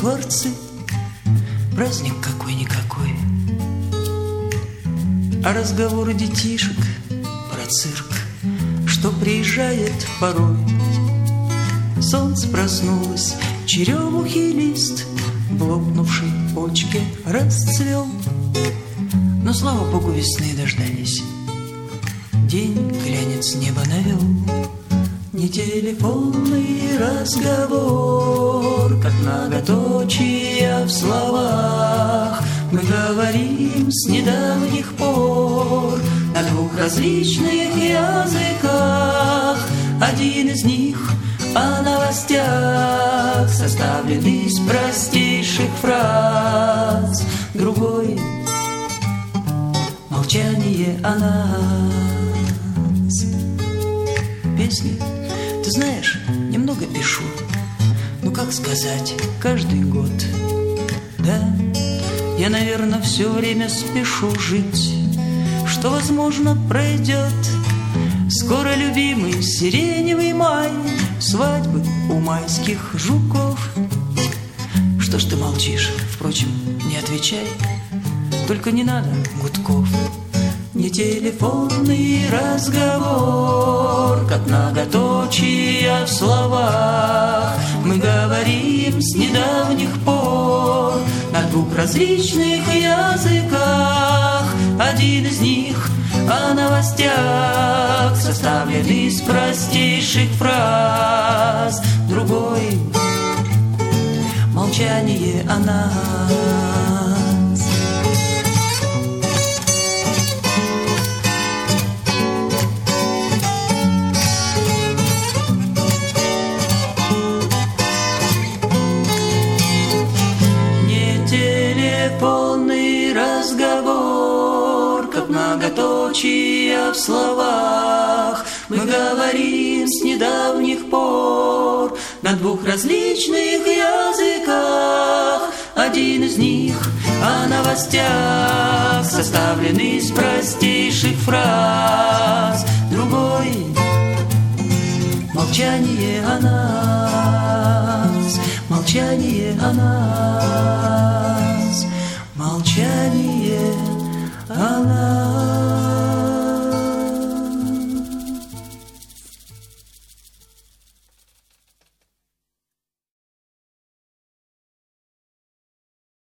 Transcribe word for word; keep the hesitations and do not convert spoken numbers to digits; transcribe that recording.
дворцы, праздник какой-никакой. А разговоры детишек про цирк, что приезжает порой. Солнце проснулось, черемухий лист в лопнувшей почке расцвел. Но, слава богу, весны дождались. День глянец с неба навел. Не телефонный разговор, как многоточия в словах. Мы говорим с недавних пор на двух различных языках. Один из них о новостях, составленный из простейших фраз. Другой — молчание о нас. Песни, ты знаешь, немного пишу. Ну как сказать, каждый год. Да, я, наверное, все время спешу жить, что, возможно, пройдет. Скоро любимый сиреневый май, свадьбы у майских жуков. Что ж ты молчишь? Впрочем, не отвечай, только не надо гудков. Не телефонный разговор, как многоточия в словах. Мы говорим с недавних пор на двух различных языках. Один из них о новостях, составленный из простейших фраз. Другой — молчание о нас. Телефонный разговор, как многоточия в словах. Мы говорим с недавних пор на двух различных языках. Один из них о новостях, составленный из простейших фраз. Другой — молчание о нас, молчание о нас. Молчание о нас.